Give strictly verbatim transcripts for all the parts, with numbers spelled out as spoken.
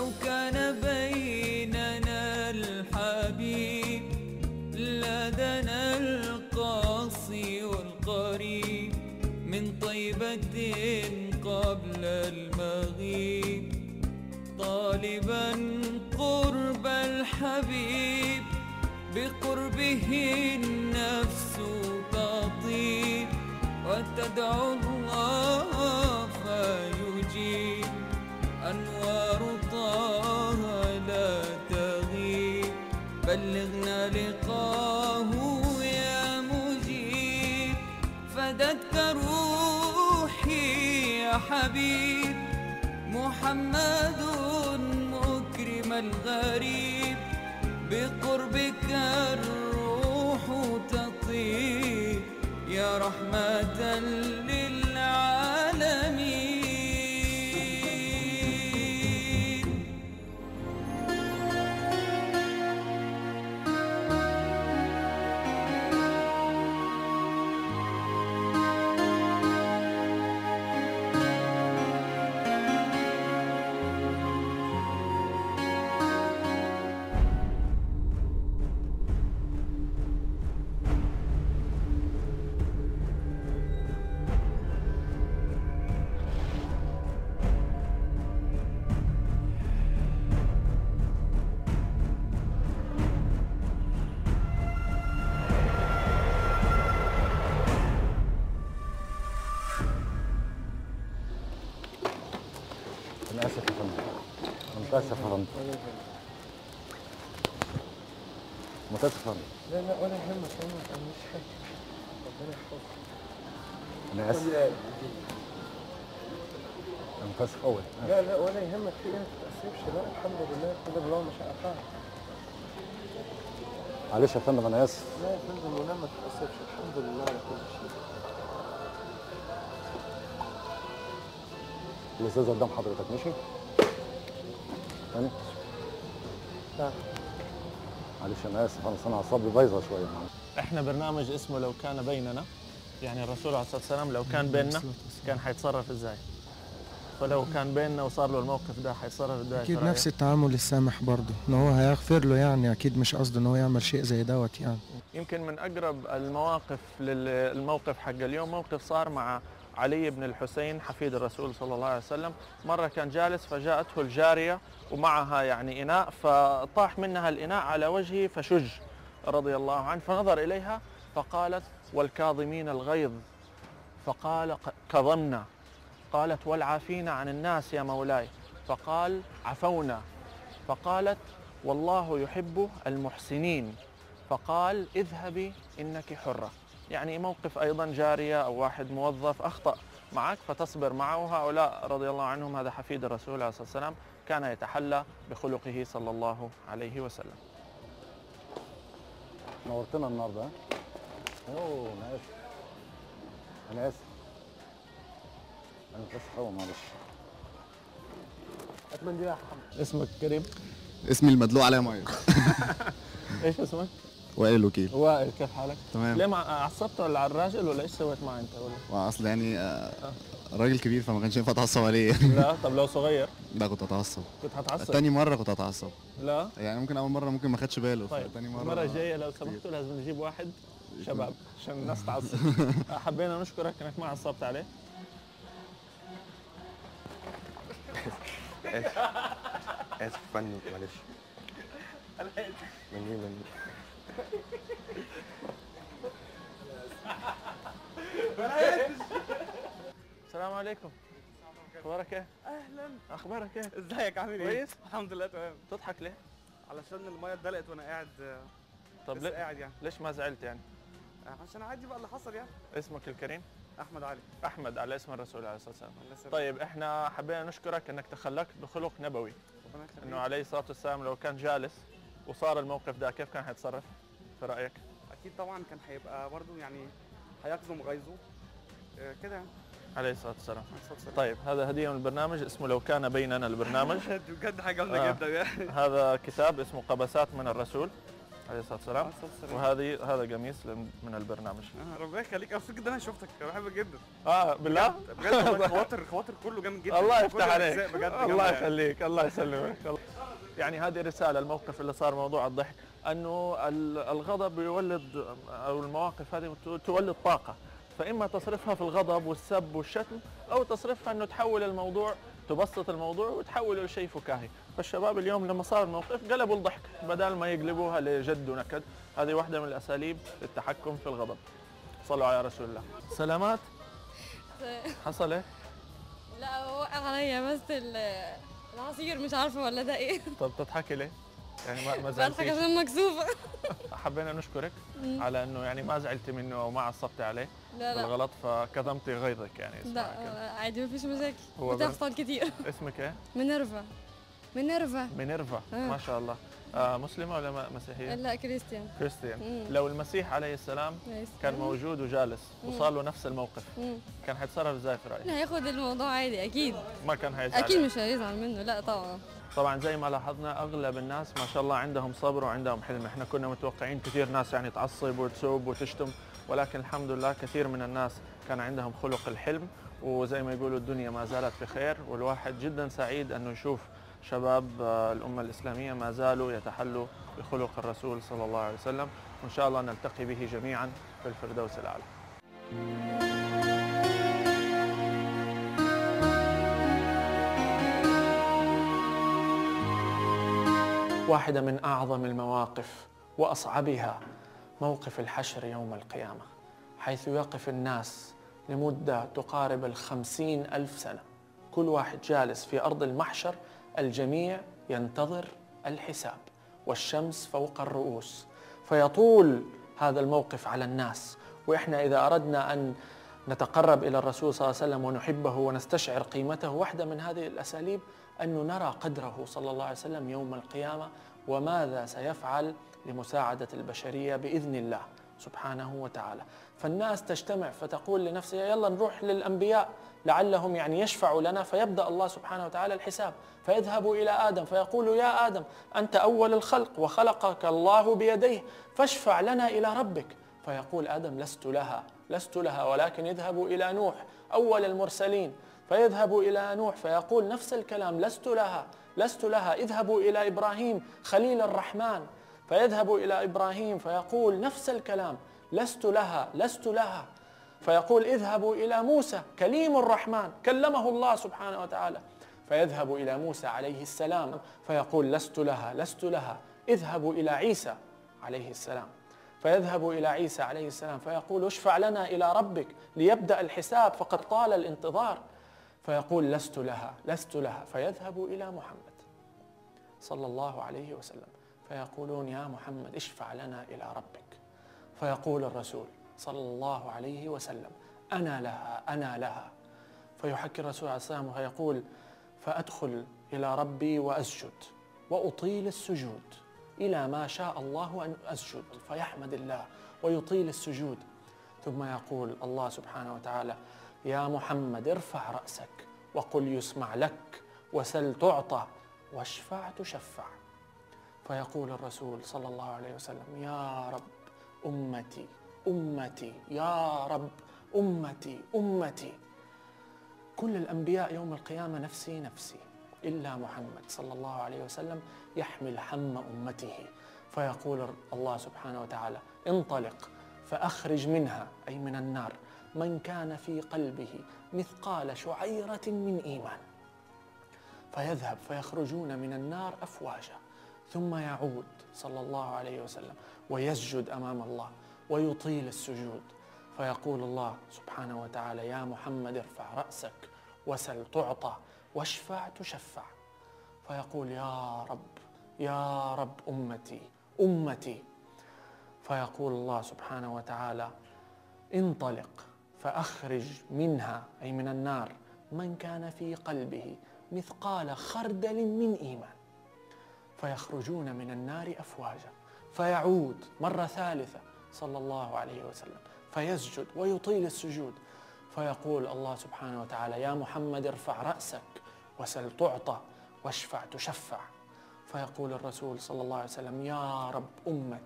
لو كان بيننا الحبيب لدنا القاصي والقريب من طيبة قبل المغيب طالبا قرب الحبيب بقربه النفس تطيب وتدعو الله فيجيب أنوار طه لا تغيب بلغنا لقاه يا مجيب فدتك روحي يا حبيب محمد مكرم الغريب بقربك الروح تطيب يا رحمة للعالمين. أنا آسف يا فندم، أنا متأسف يا فندم. متأسف يا فندم. لا لا ولا يهمك أنا ما تعملش حاجة. ربنا يحفظك. أنا آسف. أنا متأسف أوي. لا لا ولا يهمك في إيه ما تتأسفش لا الحمد لله قدر الله ما شاء فعل. معلش يا فندم أنا آسف. لا يا فندم ولا ما تتأسفش الحمد لله على كل شيء. الإزازة قدام حضرتك ماشي؟ تاني؟ نعم. معلش أنا آسف أنا أصل أعصابي بايظة شوية. إحنا برنامج اسمه لو كان بيننا، يعني الرسول عليه الصلاة والسلام لو كان بيننا كان حيتصرف إزاي؟ فلو كان بيننا وصار له الموقف ده حيتصرف إزاي؟ أكيد نفس التعامل السامح برضه، إن هو هيغفر له يعني أكيد مش قصده إن هو يعمل شيء زي دوت يعني. يمكن من أقرب المواقف للموقف حق اليوم موقف صار مع علي بن الحسين حفيد الرسول صلى الله عليه وسلم. مرة كان جالس فجاءته الجارية ومعها يعني إناء فطاح منها الإناء على وجهه فشج رضي الله عنه، فنظر إليها فقالت والكاظمين الغيظ، فقال كظمنا. قالت والعافين عن الناس يا مولاي، فقال عفونا. فقالت والله يحب المحسنين، فقال اذهبي إنك حرة. يعني موقف أيضا جارية أو واحد موظف أخطأ معك فتصبر معه. وهؤلاء رضي الله عنهم هذا حفيد الرسول عليه الصلاة والسلام كان يتحلى بخلقه صلى الله عليه وسلم. نورتنا النهارده. اوه انا اسف انا اسف انا متأسف أوي معلش. أتمنى يا محمد. اسمك كريم؟ اسمي المدلوق عليا ميه. ايش اسمك؟ وائل الوكيل. وائل كيف حالك؟ تمام. ليه مع عصبت ولا على الراجل ولا ايش سويت معه انت ولا؟ اصل يعني آه راجل كبير فما كانش ينفع اتعصب عليه. لا طب لو صغير؟ لا كنت اتعصب. كنت هتعصب؟ تاني مرة كنت اتعصب. لا؟ يعني ممكن أول مرة ممكن ما خدش باله. طيب تاني مرة المرة الجاية لو سمحتوا لازم نجيب واحد شباب عشان الناس تعصب. حبينا نشكرك انك ما عصبت عليه. اسف اسف فني معلش. انا اسف. مني مني. السلام عليكم. اخبارك ايه؟ اهلا. اخبارك ايه؟ ازيك عامل ايه؟ كويس؟ الحمد لله تمام. تضحك ليه؟ علشان الميه اتدلقت وانا قاعد. طب لسه ليه قاعد يعني. ليش ما زعلت يعني؟ عشان عادي بقى اللي حصل يعني. اسمك الكريم؟ احمد علي. احمد على اسم الرسول عليه الصلاه والسلام. الله يسلمك. طيب احنا حبينا نشكرك انك تخلقت بخلق نبوي. ربنا يخليك. انه عليه الصلاه والسلام لو كان جالس وصار الموقف ده كيف كان حيتصرف في رايك؟ اكيد طبعا كان هيبقى برضه يعني هيكظم غيظه آه، كده يعني. عليه الصلاه والسلام. عليه الصلاة والسلام. طيب هذا هديه من البرنامج اسمه لو كان بيننا البرنامج. بجد حاجه جامده آه. جدا يعني. هذا كتاب اسمه قبسات من الرسول عليه الصلاه والسلام. عليه الصلاة والسلام. وهذه هذا قميص من البرنامج. آه، ربنا يخليك، مبسوط جدا انا شفتك، بحبك جدا اه بالله بجد والله. خواطر خواطر كله جامد جدا. الله كل يفتح عليك. الأجزاء بجد الله جامدة يعني. يخليك، الله يسلمك. يعني هذه رسالة، الموقف اللي صار موضوع الضحك، أنه ال- الغضب يولد، أو المواقف هذه تولد طاقة، فإما تصرفها في الغضب والسب والشتم، أو تصرفها أنه تحول الموضوع، تبسط الموضوع وتحوله لشيء فكاهي. فالشباب اليوم لما صار الموقف قلبوا الضحك بدل ما يقلبوها لجد ونكد. هذه واحدة من الأساليب للتحكم في الغضب. صلوا على رسول الله. سلامات. حصل ايه؟ لا هو وقع عليا بس ال- العصير، مش عارفه ولا ده ايه. طب تضحكي ليه؟ يعني ما ما بضحك زعلتيش؟ عشان مكسوفه. حبينا نشكرك على انه يعني ما زعلتي منه او ما عصبتي عليه لا لا بالغلط، فكظمتي غيظك يعني. اسمها كده. لا عادي مفيش مشاكل، هو بر- بتحصل كتير. اسمك ايه؟ مينيرفا. مينيرفا. مينيرفا. آه. ما شاء الله. آه مسلمة ولا ما- مسيحية؟ لا كريستيان. كريستيان. مم. لو المسيح عليه السلام كان موجود وجالس وصار له نفس الموقف، مم. كان حيتصرف ازاي في رايك؟ هياخد الموضوع عادي اكيد. ما كان هيزعل. اكيد مش هيزعل منه، لا طبعا. طبعا زي ما لاحظنا اغلب الناس ما شاء الله عندهم صبر وعندهم حلم. احنا كنا متوقعين كثير ناس يعني تعصب وتسوب وتشتم، ولكن الحمد لله كثير من الناس كان عندهم خلق الحلم، وزي ما يقولوا الدنيا ما زالت بخير. والواحد جدا سعيد انه يشوف شباب آه، الامه الاسلاميه ما زالوا يتحلوا بخلق الرسول صلى الله عليه وسلم، وان شاء الله نلتقي به جميعا في الفردوس الاعلى. واحدة من أعظم المواقف وأصعبها موقف الحشر يوم القيامة، حيث يقف الناس لمدة تقارب الخمسين ألف سنة، كل واحد جالس في أرض المحشر، الجميع ينتظر الحساب والشمس فوق الرؤوس، فيطول هذا الموقف على الناس. وإحنا إذا أردنا أن نتقرب إلى الرسول صلى الله عليه وسلم ونحبه ونستشعر قيمته، واحدة من هذه الأساليب أن نرى قدره صلى الله عليه وسلم يوم القيامة، وماذا سيفعل لمساعدة البشرية بإذن الله سبحانه وتعالى. فالناس تجتمع فتقول لنفسها يلا نروح للأنبياء لعلهم يعني يشفعوا لنا، فيبدأ الله سبحانه وتعالى الحساب، فيذهبوا إلى آدم فيقول يا آدم أنت أول الخلق وخلقك الله بيديه فاشفع لنا إلى ربك، فيقول آدم لست لها لست لها ولكن اذهبوا إلى نوح أول المرسلين، فيذهبوا إلى نوح فيقول نفس الكلام لست لها لست لها اذهبوا إلى إبراهيم خليل الرحمن، فيذهبوا إلى إبراهيم فيقول نفس الكلام لست لها لست لها، فيقول اذهبوا إلى موسى كليم الرحمن كلمه الله سبحانه وتعالى، فيذهب إلى موسى عليه السلام فيقول لست لها لست لها اذهبوا إلى عيسى عليه السلام، فيذهب إلى عيسى عليه السلام فيقول اشفع لنا إلى ربك ليبدأ الحساب فقد طال الانتظار، فيقول لست لها لست لها، فيذهب إلى محمد صلى الله عليه وسلم فيقولون يا محمد اشفع لنا إلى ربك، فيقول الرسول صلى الله عليه وسلم أنا لها أنا لها، فيحكي الرسول عليه السلام ويقول فأدخل إلى ربي وأسجد وأطيل السجود إلى ما شاء الله أن أسجد، فيحمد الله ويطيل السجود، ثم يقول الله سبحانه وتعالى يا محمد ارفع رأسك وقل يسمع لك وسل تعطى واشفع تشفع، فيقول الرسول صلى الله عليه وسلم يا رب أمتي أمتي يا رب أمتي أمتي، كل الأنبياء يوم القيامة نفسي نفسي إلا محمد صلى الله عليه وسلم يحمل هم أمته، فيقول الله سبحانه وتعالى انطلق فأخرج منها أي من النار من كان في قلبه مثقال شعيرة من إيمان، فيذهب فيخرجون من النار أفواجا، ثم يعود صلى الله عليه وسلم ويسجد أمام الله ويطيل السجود، فيقول الله سبحانه وتعالى يا محمد ارفع رأسك وسل تعطى واشفع تشفع، فيقول يا رب يا رب أمتي أمتي، فيقول الله سبحانه وتعالى انطلق فأخرج منها أي من النار من كان في قلبه مثقال خردل من إيمان، فيخرجون من النار أفواجا، فيعود مرة ثالثة صلى الله عليه وسلم فيسجد ويطيل السجود، فيقول الله سبحانه وتعالى يا محمد ارفع رأسك وسل تعطى واشفع تشفع، فيقول الرسول صلى الله عليه وسلم يا رب أمتي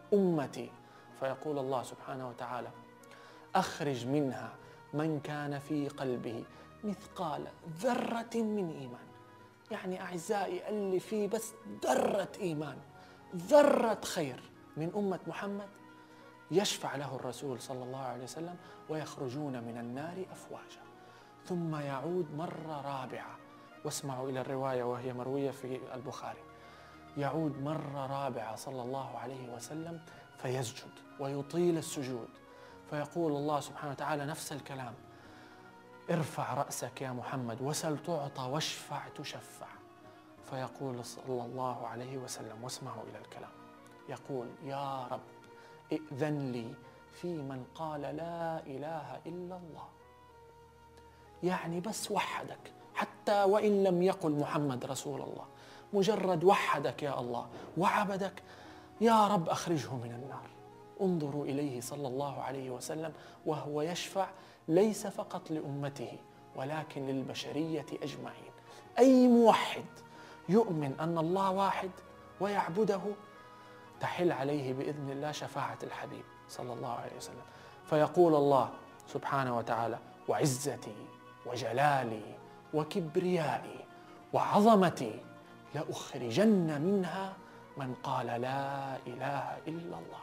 أمتي. فيقول الله سبحانه وتعالى: أخرج منها من كان في قلبه مثقال ذرة من إيمان. يعني أعزائي اللي فيه بس ذرة إيمان، ذرة خير من أمة محمد، يشفع له الرسول صلى الله عليه وسلم ويخرجون من النار أفواجا. ثم يعود مرة رابعة، واسمعوا إلى الرواية وهي مروية في البخاري، يعود مرة رابعة صلى الله عليه وسلم فيسجد ويطيل السجود، فيقول الله سبحانه وتعالى نفس الكلام: ارفع رأسك يا محمد وسل تعطى واشفع تشفع. فيقول صلى الله عليه وسلم، واسمعوا إلى الكلام، يقول: يا رب ائذن لي في من قال لا إله إلا الله. يعني بس وحدك، حتى وإن لم يقل محمد رسول الله، مجرد وحدك يا الله وعبدك، يا رب أخرجه من النار. انظروا إليه صلى الله عليه وسلم وهو يشفع ليس فقط لأمته ولكن للبشرية أجمعين. أي موحد يؤمن أن الله واحد ويعبده تحل عليه بإذن الله شفاعة الحبيب صلى الله عليه وسلم. فيقول الله سبحانه وتعالى: وعزتي وجلالي وكبريائي وعظمتي لأخرجن منها من قال لا إله إلا الله.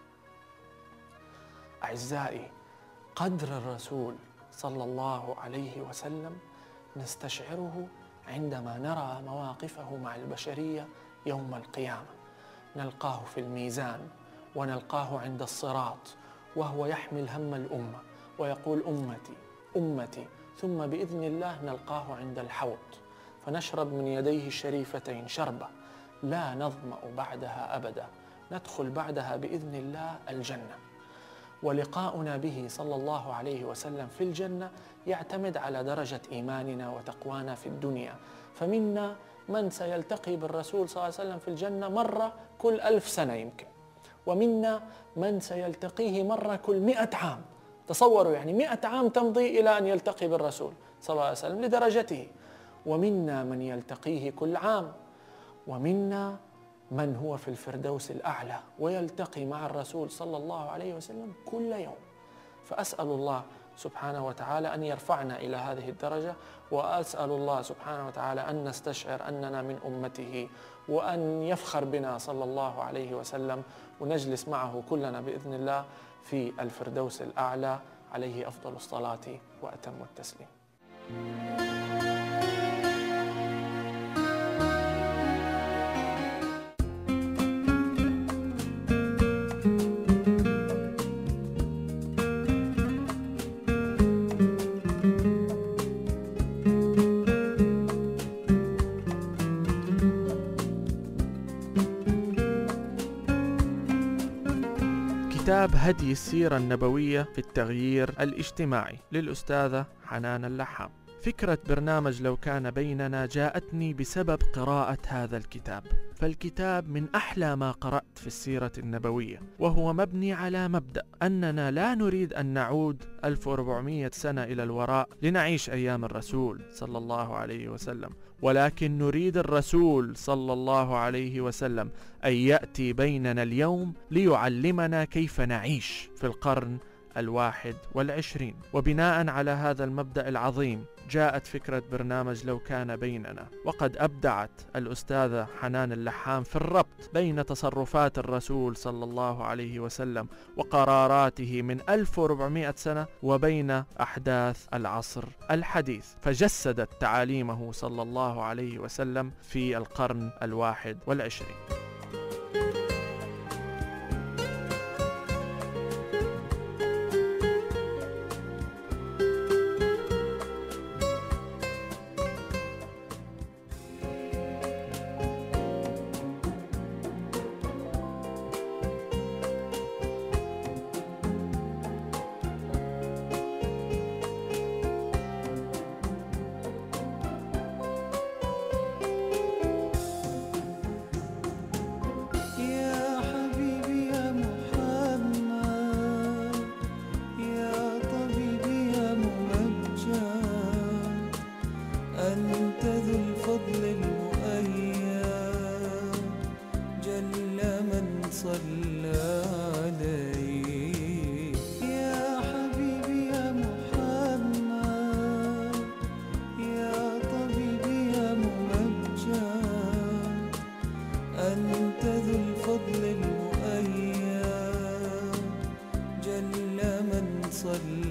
أعزائي، قدر الرسول صلى الله عليه وسلم نستشعره عندما نرى مواقفه مع البشرية يوم القيامة. نلقاه في الميزان ونلقاه عند الصراط وهو يحمل هم الأمة ويقول: أمتي أمتي، ثم بإذن الله نلقاه عند الحوض فنشرب من يديه الشريفتين شربة لا نظمأ بعدها أبدا، ندخل بعدها بإذن الله الجنة. ولقاؤنا به صلى الله عليه وسلم في الجنة يعتمد على درجة إيماننا وتقوانا في الدنيا. فمنا من سيلتقي بالرسول صلى الله عليه وسلم في الجنة مرة كل ألف سنة يمكن، ومنا من سيلتقيه مرة كل مئة عام. تصوروا يعني مئة عام تمضي إلى أن يلتقي بالرسول صلى الله عليه وسلم لدرجته. ومنا من يلتقيه كل عام، ومنا من هو في الفردوس الأعلى ويلتقي مع الرسول صلى الله عليه وسلم كل يوم. فأسأل الله سبحانه وتعالى أن يرفعنا إلى هذه الدرجة، وأسأل الله سبحانه وتعالى أن نستشعر أننا من أمته، وأن يفخر بنا صلى الله عليه وسلم، ونجلس معه كلنا بإذن الله في الفردوس الأعلى، عليه أفضل الصلاة وأتم التسليم. كتاب هدي السيرة النبوية في التغيير الاجتماعي للأستاذة حنان اللحام. فكرة برنامج لو كان بيننا جاءتني بسبب قراءة هذا الكتاب، فالكتاب من أحلى ما قرأت في السيرة النبوية، وهو مبني على مبدأ أننا لا نريد أن نعود ألف وأربعمائة سنة إلى الوراء لنعيش أيام الرسول صلى الله عليه وسلم، ولكن نريد الرسول صلى الله عليه وسلم أن يأتي بيننا اليوم ليعلمنا كيف نعيش في القرن الواحد والعشرين. وبناء على هذا المبدأ العظيم جاءت فكرة برنامج لو كان بيننا، وقد أبدعت الأستاذة حنان اللحام في الربط بين تصرفات الرسول صلى الله عليه وسلم وقراراته من ألف وأربعمائة سنة وبين أحداث العصر الحديث، فجسدت تعاليمه صلى الله عليه وسلم في القرن الواحد والعشرين. عليك يا حبيبي يا محمد يا طبيبي يا ممجد أنت ذو الفضل المؤيد جل من صلى